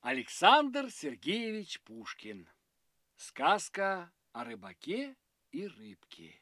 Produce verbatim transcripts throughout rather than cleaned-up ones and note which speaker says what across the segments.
Speaker 1: Александр Сергеевич Пушкин. Сказка о рыбаке и рыбке.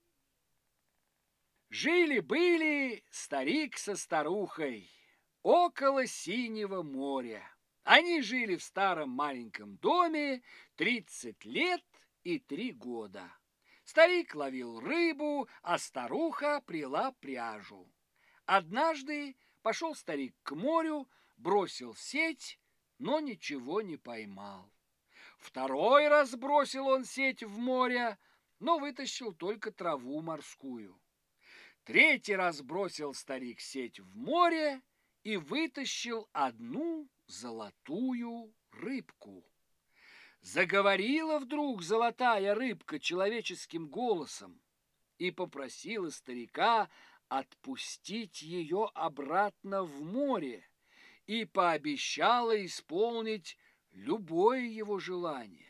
Speaker 1: Жили-были старик со старухой около синего моря. Они жили в старом маленьком доме тридцать лет и три года. Старик ловил рыбу, а старуха пряла пряжу. Однажды пошел старик к морю, бросил сеть, но ничего не поймал. Второй раз бросил он сеть в море, но вытащил только траву морскую. Третий раз бросил старик сеть в море и вытащил одну золотую рыбку. Заговорила вдруг золотая рыбка человеческим голосом и попросила старика отпустить ее обратно в море и пообещала исполнить любое его желание.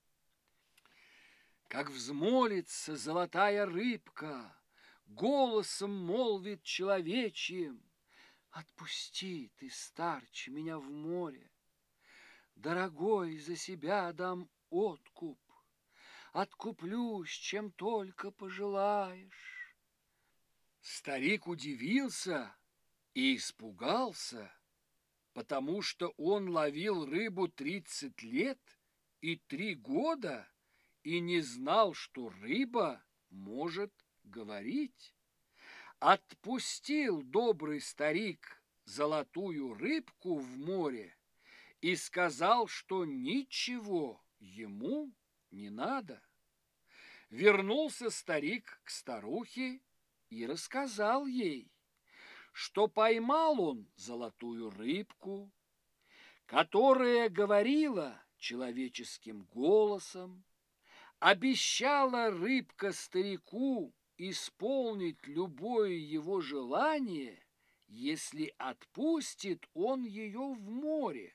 Speaker 1: Как взмолится золотая рыбка, голосом молвит человечьим: «Отпусти ты, старче, меня в море, дорогой, за себя дам откуп, откуплюсь, чем только пожелаешь». Старик удивился и испугался, потому что он ловил рыбу тридцать лет и три года и не знал, что рыба может говорить. Отпустил добрый старик золотую рыбку в море и сказал, что ничего ему не надо. Вернулся старик к старухе и рассказал ей, что поймал он золотую рыбку, которая говорила человеческим голосом, обещала рыбка старику исполнить любое его желание, если отпустит он ее в море.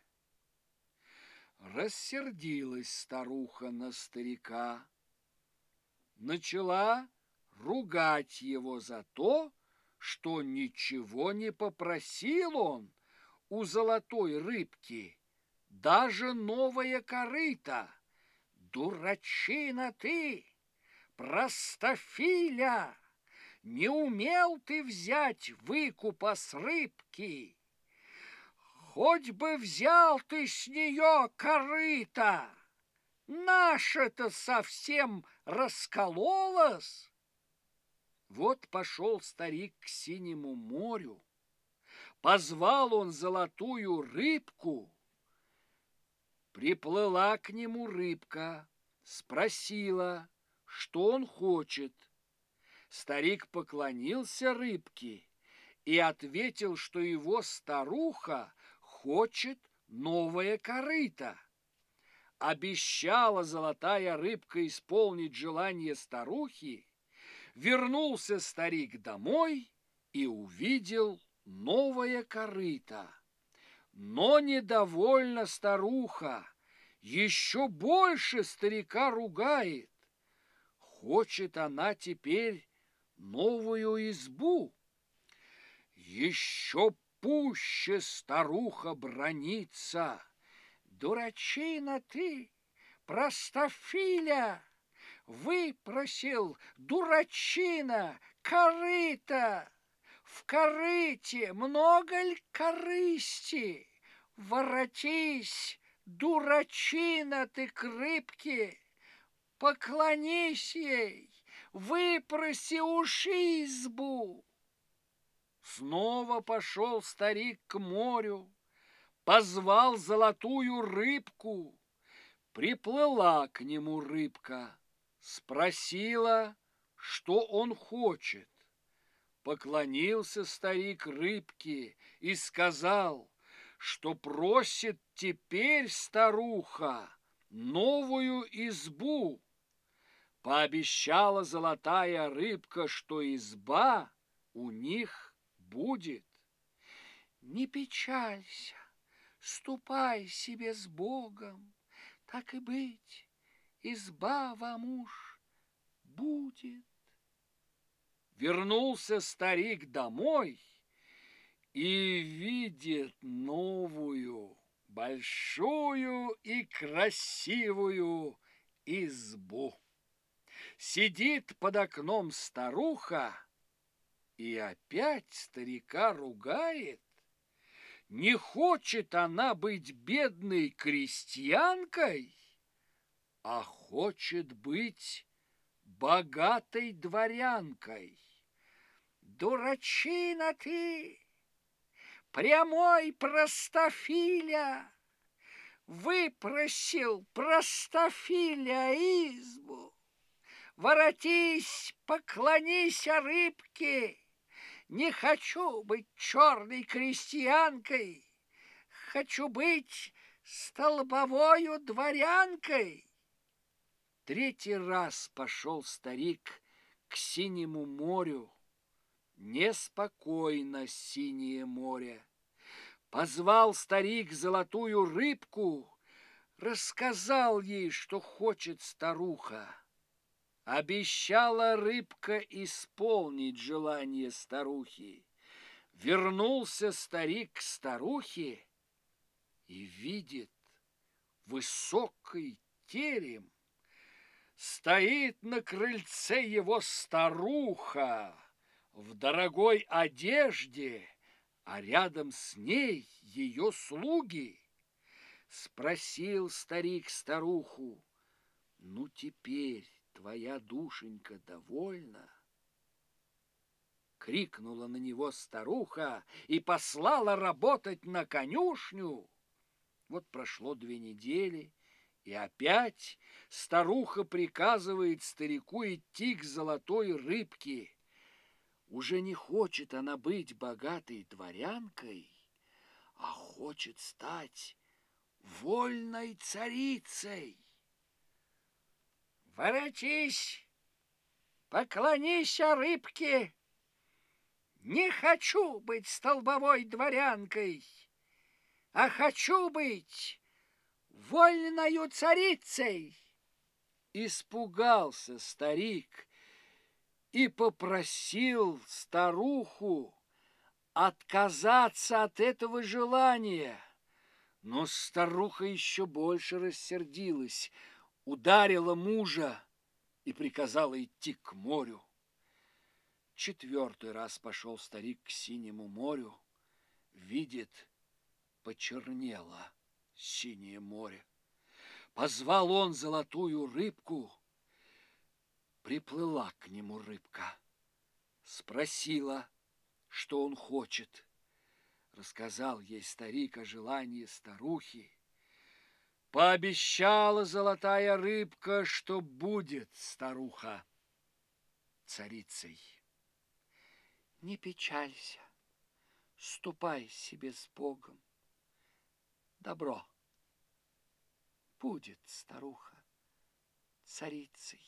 Speaker 1: Рассердилась старуха на старика, начала ругать его за то, что ничего не попросил он у золотой рыбки, даже новое корыто. Дурачина ты, простофиля! Не умел ты взять выкупа с рыбки. Хоть бы взял ты с нее корыто, наша-то совсем раскололась. Вот пошел старик к синему морю, позвал он золотую рыбку. Приплыла к нему рыбка, спросила, что он хочет. Старик поклонился рыбке и ответил, что его старуха хочет новое корыто. Обещала золотая рыбка исполнить желание старухи. Вернулся старик домой и увидел новое корыто. Но недовольна старуха, еще больше старика ругает. Хочет она теперь новую избу. Еще пуще старуха бранится: «Дурачина ты, простофиля! Выпросил, дурачина, корыто! В корыте много ль корысти? Воротись, дурачина ты, к рыбке, поклонись ей, выпроси уж избу». Снова пошел старик к морю, позвал золотую рыбку. Приплыла к нему рыбка, спросила, что он хочет. Поклонился старик рыбке и сказал, что просит теперь старуха новую избу. Пообещала золотая рыбка, что изба у них будет. «Не печалься, ступай себе с Богом, так и быть, изба вам уж будет». Вернулся старик домой и видит новую, большую и красивую избу. Сидит под окном старуха и опять старика ругает. Не хочет она быть бедной крестьянкой, а хочет быть богатой дворянкой. Дурачина ты, прямой простофиля, выпросил простофиля избу. Воротись, поклонись рыбке. Не хочу быть черной крестьянкой, хочу быть столбовою дворянкой. Третий раз пошел старик к синему морю. Неспокойно синее море. Позвал старик золотую рыбку, рассказал ей, что хочет старуха. Обещала рыбка исполнить желание старухи. Вернулся старик к старухе и видит высокий терем. Стоит на крыльце его старуха в дорогой одежде, а рядом с ней ее слуги. Спросил старик старуху: ну теперь твоя душенька довольна? Крикнула на него старуха и послала работать на конюшню. Вот прошло две недели, и опять старуха приказывает старику идти к золотой рыбке. Уже не хочет она быть богатой дворянкой, а хочет стать вольной царицей. Воротись, поклонись рыбке. Не хочу быть столбовой дворянкой, а хочу быть вольною царицей. Испугался старик и попросил старуху отказаться от этого желания. Но старуха еще больше рассердилась, ударила мужа и приказала идти к морю. Четвертый раз пошел старик к синему морю, видит, почернело синее море. Позвал он золотую рыбку, приплыла к нему рыбка, спросила, что он хочет. Рассказал ей старик о желании старухи. Пообещала золотая рыбка, что будет старуха царицей. Не печалься, ступай себе с Богом. Добро, будет старуха царицей.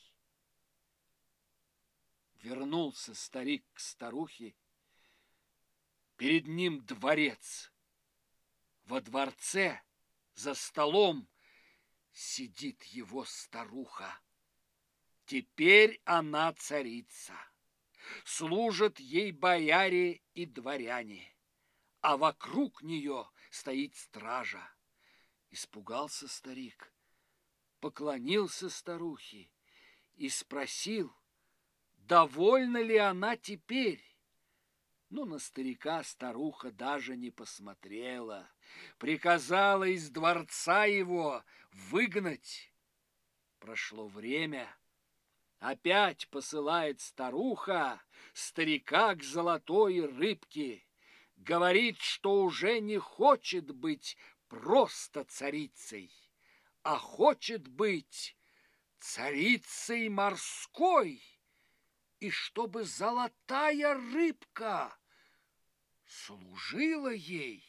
Speaker 1: Вернулся старик к старухе. Перед ним дворец. Во дворце за столом сидит его старуха. Теперь она царица. Служат ей бояре и дворяне, а вокруг нее стоит стража. Испугался старик, поклонился старухе и спросил, довольна ли она теперь. Но на старика старуха даже не посмотрела, приказала из дворца его выгнать. Прошло время. Опять посылает старуха старика к золотой рыбке. Говорит, что уже не хочет быть просто царицей, а хочет быть царицей морской, и чтобы золотая рыбка служила ей.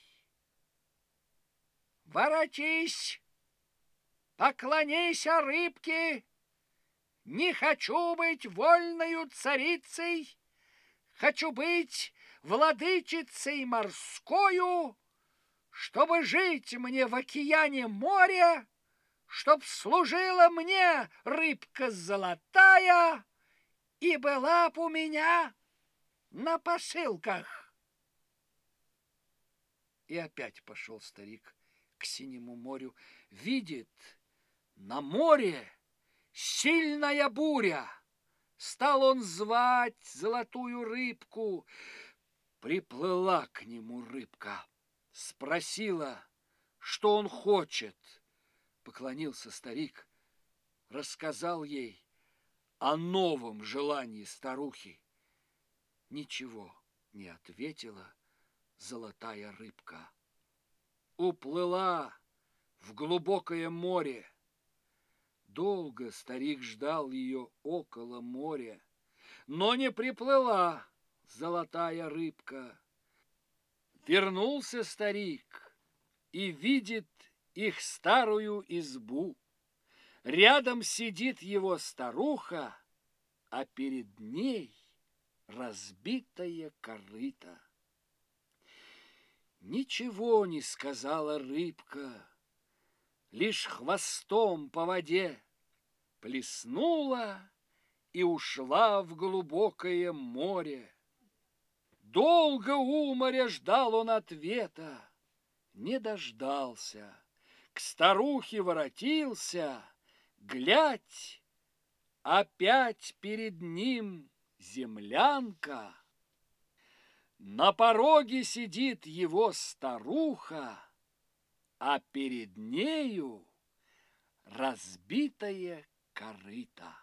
Speaker 1: Воротись, поклонись рыбке. Не хочу быть вольною царицей, хочу быть владычицей морскою, чтобы жить мне в океане моря, чтоб служила мне рыбка золотая и была б у меня на посылках. И опять пошел старик к синему морю, видит, на море сильная буря. Стал он звать золотую рыбку. Приплыла к нему рыбка, спросила, что он хочет. Поклонился старик, рассказал ей о новом желании старухи. Ничего не ответила золотая рыбка. Уплыла в глубокое море. Долго старик ждал ее около моря, но не приплыла золотая рыбка. Вернулся старик и видит их старую избу. Рядом сидит его старуха, а перед ней разбитая корыта. Ничего не сказала рыбка, лишь хвостом по воде плеснула и ушла в глубокое море. Долго у моря ждал он ответа, не дождался. К старухе воротился, глядь, опять перед ним землянка. На пороге сидит его старуха, а перед нею разбитая корыта.